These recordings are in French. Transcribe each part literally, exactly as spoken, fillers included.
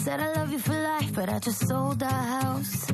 Said I love you for life, but I just sold our house.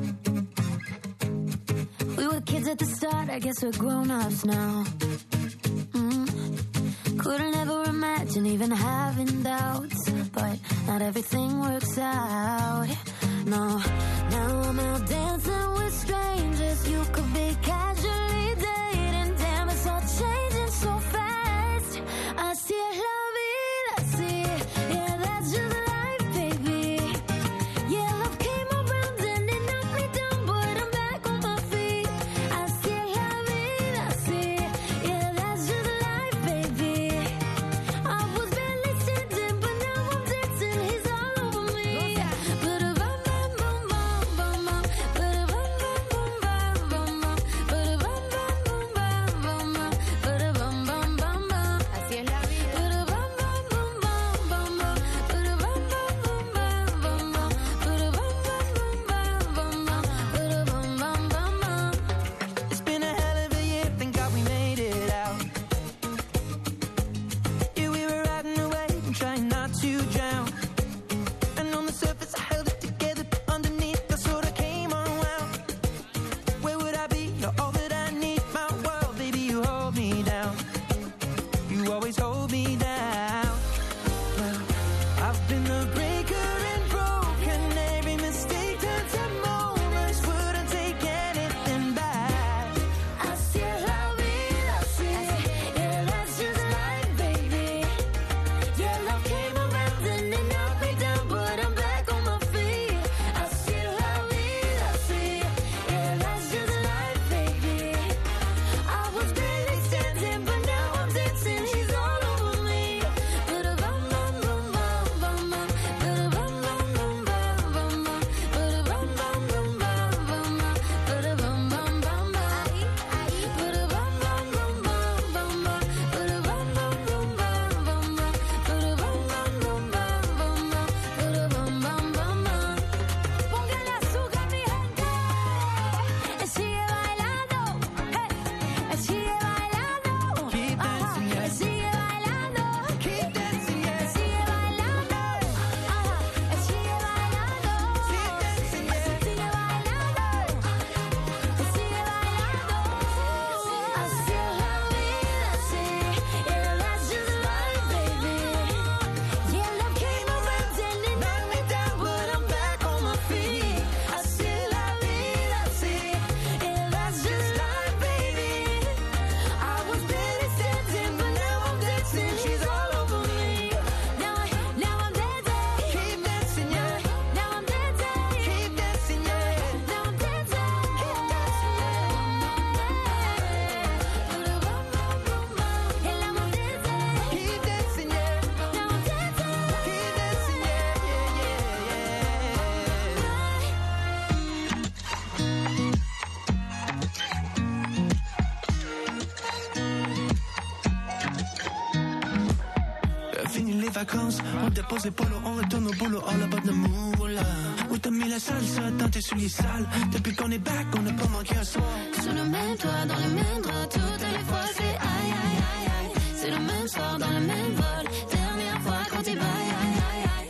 We were kids at the start, I guess we're grown-ups now. Mm. Couldn't ever imagine even having doubts, but not everything works out. No, now I'm out dancing with strangers. You could be casually dating. Damn, it's all changing so fast. I see la vida, see, yeah, that's just life, baby. Yeah, love came around and it knocked me down, but I'm back on my feet. I see la vida, see, yeah, that's just life, baby. I was barely standing, but now I'm dancing. He's all over me. Ba-da-bum, bum, bum, bum, bum, bum. Ba-da-bum, bum, bum, bum, bum, bum. Ba-da-bum, bum, bum, bum, bum, bum. Ba-da-bum, bum, bum, bum. Así es la vida. Ba-da-bum, bum, bum, bum, bum, bum. Ba-da-bum, bum, bum, bum, bum, bum. Ba-da-bum, bum, bum, bum, bum, bum. Ba-da-bum, bum, bum, bum. It's been a hell of a year, thank God we made it out. Yeah, we were riding away and trying not to drown. And on the surface I held it together, but underneath I sort of came unwound. Where would I be? You're all that I need, my world, baby, you hold me down. You always hold me down. Well, I've been the breaker and broken. Every mistake turns to moments. Wouldn't take anything back. Así es la vida, así, yeah, that's just life, baby. Yeah, love came around and it knocked me down, but I'm back on my feet. Así es la vida, así, yeah, that's just life, baby. I was barely standing, but now I'm dancing. He's all over me. Ba-da-bum, bum, bum, bum, bum, bum. Ba-da-bum, bum, bum, bum, bum, bum. Ba-da-bum, bum, bum, bum, bum, bum. Ba-da-bum, bum, bum, bum. Ba-da-bum, bum, bum, bum, bum, bum. Ba-da-bum, bum, bum, bum, bum, bum. Ba-da-bum, bum, bum, bum, bum, bum. Ba-da-bum, bum, bum, bum. Pongan azúcar, mi gente. Y sigue bailando. Hey. Y sigue bailando. Keep dancing, Ajá. yeah. Y sigue bailando. Keep dancing, yeah. Y sigue bailando. Ajá. Y sigue bailando. Keep dancing, yeah. Sigue bailando. Y sigue bailando. Así es la vida, sí. Yeah, that's just life, baby. Yeah, love came around and it knocked me down, but I'm back on my feet. Así es la vida, sí. Yeah, that's just life, baby. I was barely standing, but now I'm dancing. She's all over me. Now, I, now I'm dancing. Keep dancing, yeah. Now I'm dancing. Keep dancing, yeah. Now I'm dancing. Keep dancing. El amor dancing. Keep dancing, yeah. Now I'm dancing. Keep dancing, yeah, yeah, Euh, Fini les vacances, on dépose les polos, on retourne au boulot, all about the moula. Où t'as mis la salsa dans tes souliers sales? Depuis qu'on est back, on n'a pas manqué un soir. Sous le même toit, dans le même drap, toutes les fois c'est aïe aïe aïe aïe. C'est le même soir, dans le même vol. Dernière fois quand il baille aïe aïe aïe.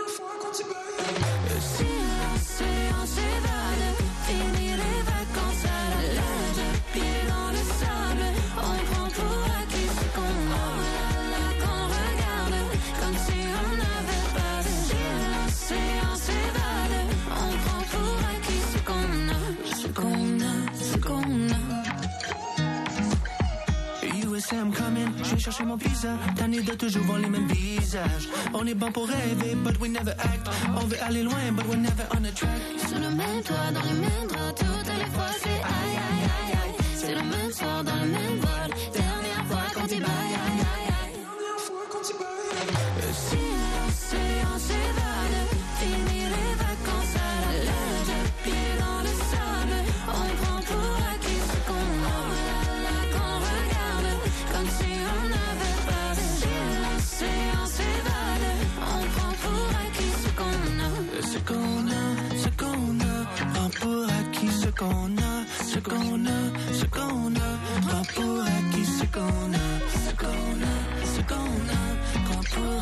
Si l'océan s'évade, fini les vacances à la plage, pieds dans le sable, on prend pour acquis ce qu'on a. Là qu'on regarde, comme si on n'avait pas vu. Si l'océan s'évade, on prend pour acquis ce qu'on a, ce qu'on a, ce qu'on a. U S A, I'm coming, je vais chercher mon visa. Tanné de toujours voir les mêmes visages. On est bon pour rêver, but we never act. On veut aller loin, but we're never on a track. Sous le même toit, dans le même drap, toutes les fois c'est aïe aïe aïe aïe. C'est le même soir, dans le même vol. Dernière fois quand il baille aïe aïe aïe. Si l'océan s'évade, fini les vacances à la plage, pieds dans le sable, on prend pour acquis ce qu'on a. Là qu'on regarde, comme si on n'avait pas vu. Si l'océan s'évade, on prend pour acquis ce qu'on a. Ce qu'on a, ce qu'on a, prends pour acquis ce qu'on a. Ce qu'on a, ce qu'on a, prends pour acquis ce qu'on a. Ce qu'on a, ce qu'on a, prends pour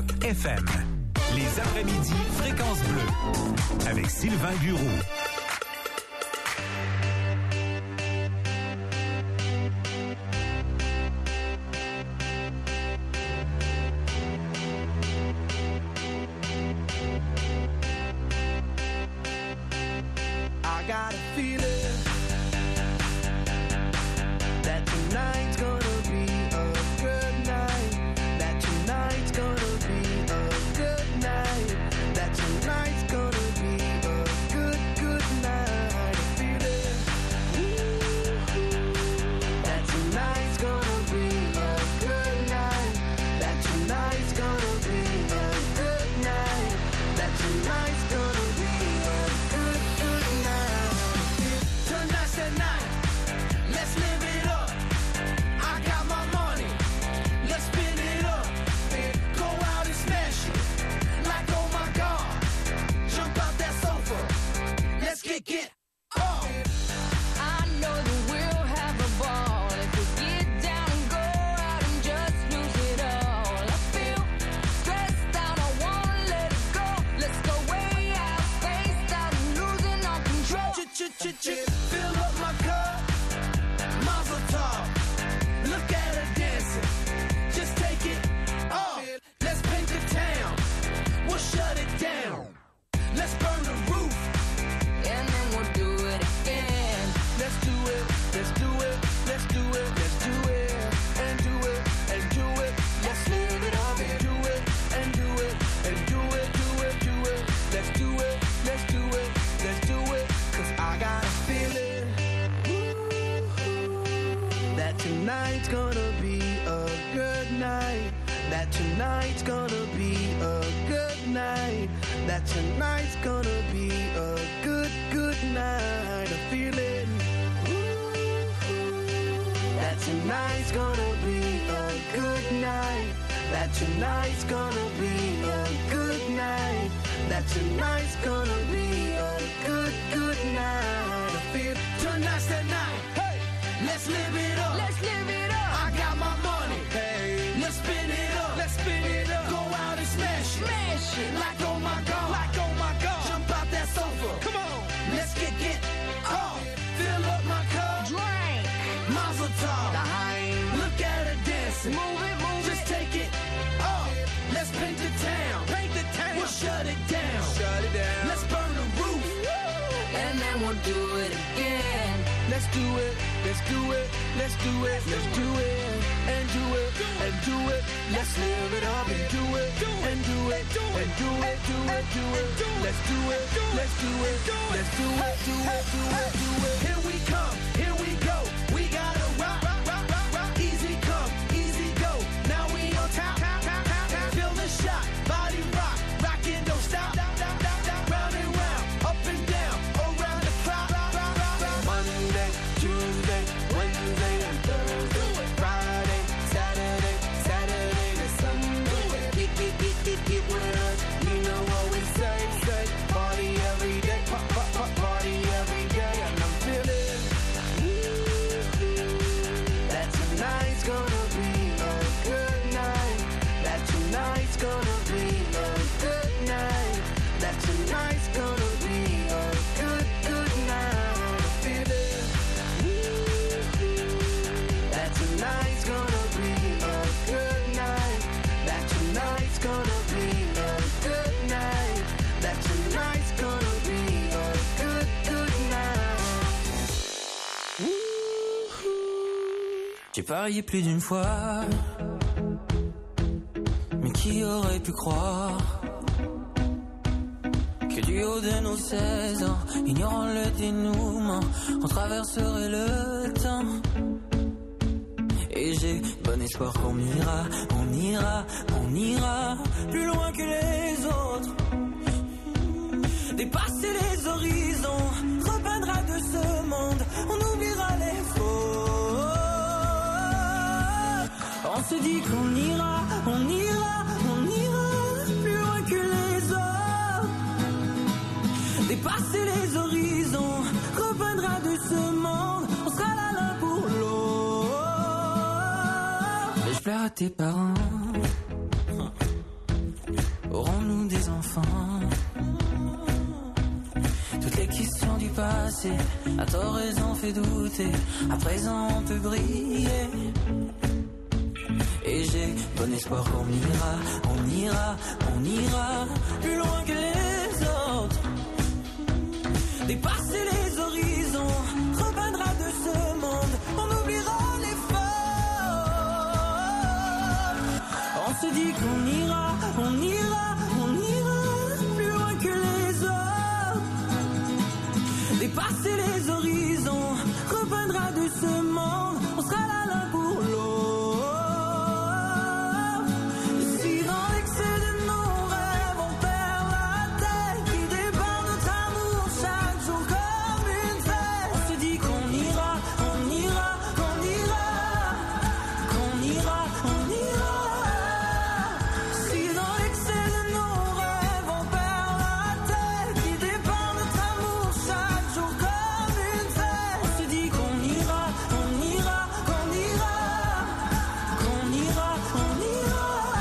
Choc F M. Les après-midi, Fréquence Bleue, avec Sylvain Bureau. I got a feeling that tonight's gonna be a good night. That tonight's gonna be a good night. That tonight's gonna be a good, good night. I feel it. That tonight's gonna be a good night. That tonight's gonna be a good night. That tonight's gonna be a good, good night. Tonight's the night. Let's live it up. I got my money. Let's spin it up. Go out and smash it. Like, oh my God. Jump out that sofa. Let's get get up. I know that we'll have a ball if we get down and go out and just lose it all. I feel stressed out, I wanna let it go. Let's go way out, spaced out, and losing all control. Ch-ch-ch-ch. Fill up my cup. Mazel tov. Look at her dancing. Just take it off. Let's paint the town. We'll shut it down. Let's burn the roof. And then we'll do it again. Let's do it. Let's do it. Let's do it. Let's do it. And do it. And do it. Let's live it up and do it. And do it. And do it. Do it. Do it. Let's do it. Let's do it. Let's do it. Cause I got a feeling that tonight's gonna be a good night. That tonight's gonna be a good night. That tonight's gonna be a good, good night. A feeling that tonight's gonna be a good night. That tonight's gonna be a good night. That tonight's gonna be a good, good night. I feel tonight's the night. Hey, let's live it up. Let's live it up. I got my money. Hey, let's spin it up. Let's spin it up. Go out and smash it. Smash it. Like oh my God. Like oh my God. Jump out that sofa. Come on. Let's get get off. Fill up my cup. Drink. Mazel tov. Look at her dancing. Move it, move Just it. take it off. Let's paint the town. Paint the town. We'll shut it down. Shut it down. Let's burn the roof. And then we'll do it again. Let's do it. Let's do it. Let's do it. Let's do it. And do it. And do it. Let's live it up and do it. And do it. And do it. Do it. Do it. Let's do it. Let's do it. Let's do it. Do it. Do it. Do it. Here we come. Here we go. We gotta rock. Rock. Rock. Rock. Rock. Easy come. Easy go. Now we on top. Top. Top. Top. Feel the shot. Body rock. Rockin'. Don't stop. Round and round. Up and down. Around the clock. Monday, Tuesday, Wednesday, and Thursday. Friday, Saturday, Saturday to Sunday. Get, get, get, get, get with us. You know what we say, say. Party every day. Pop, pop, pop, party every day. And I'm feeling that tonight's gonna be a good night. That tonight's gonna be a good night. That tonight's gonna be a good, good night. I feel it. That tonight's gonna be a good night. That tonight's gonna be a good night. That tonight's gonna be a good, good night. J'ai parié plus d'une fois, mais qui aurait pu croire que du haut de nos seize ans, ignorant le dénouement, on traverserait le temps. Et j'ai bon espoir qu'on ira, on ira, on ira plus loin que les autres. Dépasser les horizons, repeindra de ce monde, on oubliera les faux. On se dit qu'on ira, on ira, on ira plus loin que les autres. Dépasser les horizons, repeindra de ce monde, on sera là l'un pour l'autre. Mais je pleure à tes parents, passé, à tort raison fait douter, à présent on peut briller. Et j'ai bon espoir qu'on ira, on ira, on ira plus loin que les autres. Dépasser les horizons, repeindra de ce monde, on oubliera les fautes. On se dit qu'on ira, on ira, on ira plus loin que les autres. Dépasser les horizons, repeindra de ce monde, on sera là l'un pour l'autre. Si dans l'excès de nos rêves on perd la tête, qui débarque notre amour chaque jour comme une fête. On se dit qu'on ira, on ira, qu'on ira, qu'on ira, on ira. Si dans l'excès de nos rêves on perd la tête, qui débarque notre amour chaque jour comme une fête. On se dit qu'on ira, on ira, qu'on ira, qu'on ira, on ira.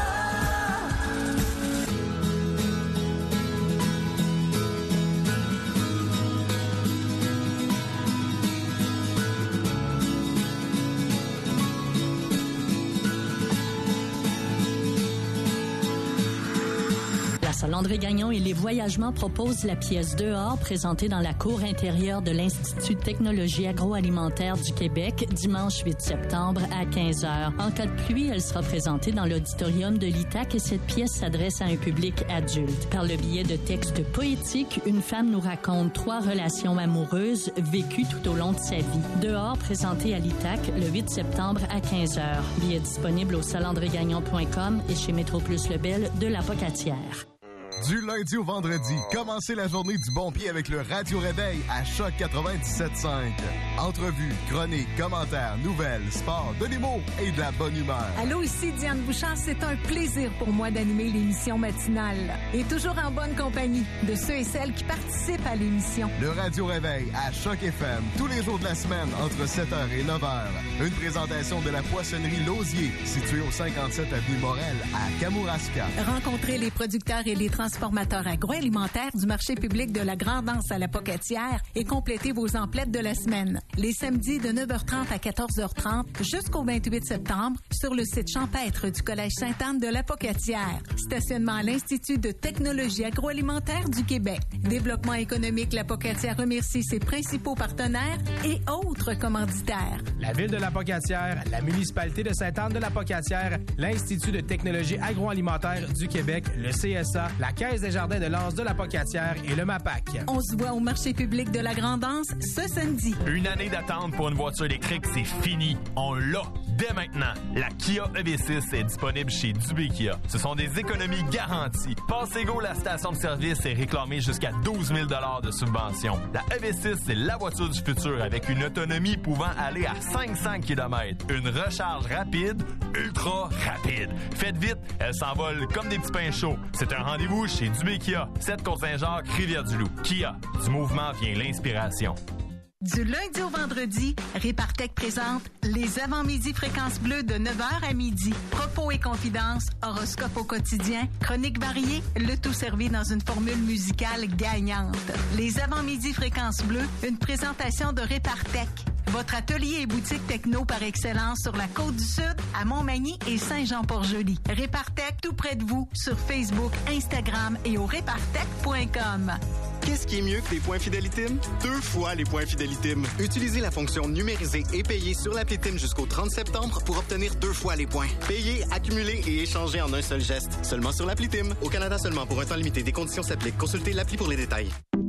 La Salle André-Gagnon et les Voyagements proposent la pièce Dehors, présentée dans la cour intérieure de l'Institut de technologie agroalimentaire du Québec, dimanche huit septembre à quinze heures. En cas de pluie, elle sera présentée dans l'auditorium de l'I T A C et cette pièce s'adresse à un public adulte. Par le biais de textes poétiques, une femme nous raconte trois relations amoureuses vécues tout au long de sa vie. Dehors, présenté à l'I T A C le huit septembre à quinze heures. Billets disponibles au salle andré gagnon point com et chez Métro Plus Lebel de la Pocatière. Du lundi au vendredi, commencez la journée du bon pied avec le Radio Réveil à Choc quatre-vingt-dix-sept cinq. Entrevues, chroniques, commentaires, nouvelles, sport, de l'humour et de la bonne humeur. Allô, ici Diane Bouchard. C'est un plaisir pour moi d'animer l'émission matinale. Et toujours en bonne compagnie de ceux et celles qui participent à l'émission. Le Radio Réveil à Choc F M, tous les jours de la semaine entre sept heures et neuf heures. Une présentation de la poissonnerie Lausier, située au cinquante-sept avenue Morel à Kamouraska. Rencontrez les producteurs et les transformateurs agroalimentaires du marché public de la Grande-Anse à la Pocatière et complétez vos emplettes de la semaine. Les samedis de neuf heures trente à quatorze heures trente jusqu'au vingt-huit septembre sur le site champêtre du Collège Sainte-Anne de la Pocatière. Stationnement à l'Institut de technologie agroalimentaire du Québec. Développement économique La Pocatière remercie ses principaux partenaires et autres commanditaires. La Ville de la Pocatière, la municipalité de Sainte-Anne de la Pocatière, l'Institut de technologie agroalimentaire du Québec, le C S A, la Caisse des jardins de l'Anse de la Pocatière et le MAPAC. On se voit au marché public de la Grande-Anse ce samedi. Une année d'attente pour une voiture électrique, c'est fini. On l'a dès maintenant. La Kia E V six est disponible chez Dubé Kia. Ce sont des économies garanties. Passez go, la station de service est réclamée jusqu'à douze mille dollars de subvention. La E V six, c'est la voiture du futur avec une autonomie pouvant aller à cinq cents kilomètres. Une recharge rapide, ultra rapide. Faites vite, elle s'envole comme des petits pains chauds. C'est un rendez-vous chez Dubé Kia, sept Côte-Saint-Jacques, Rivière-du-Loup. Kia, du mouvement vient l'inspiration. Du lundi au vendredi, Répartec présente les avant-midi fréquences bleues de neuf heures à midi. Propos et confidences, horoscope au quotidien, chroniques variées, le tout servi dans une formule musicale gagnante. Les avant-midi fréquences bleues, une présentation de Répartec. Votre atelier et boutique techno par excellence sur la Côte-du-Sud, à Montmagny et Saint-Jean-Port-Joli. Répartec tout près de vous sur Facebook, Instagram et au répartec point com. Qu'est-ce qui est mieux que les points Fidélitime? Deux fois les points Fidélitime. Utilisez la fonction numériser et payer sur l'appli Tim jusqu'au trente septembre pour obtenir deux fois les points. Payer, accumuler et échanger en un seul geste. Seulement sur l'appli Tim. Au Canada seulement pour un temps limité. Des conditions s'appliquent. Consultez l'appli pour les détails.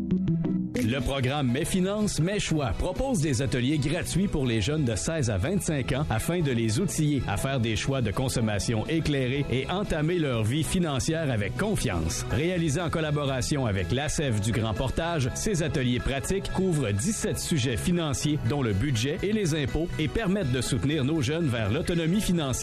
Le programme Mes Finances, Mes Choix propose des ateliers gratuits pour les jeunes de seize à vingt-cinq ans afin de les outiller à faire des choix de consommation éclairés et entamer leur vie financière avec confiance. Réalisé en collaboration avec l'A C E F du Grand Portage, ces ateliers pratiques couvrent dix-sept sujets financiers dont le budget et les impôts et permettent de soutenir nos jeunes vers l'autonomie financière.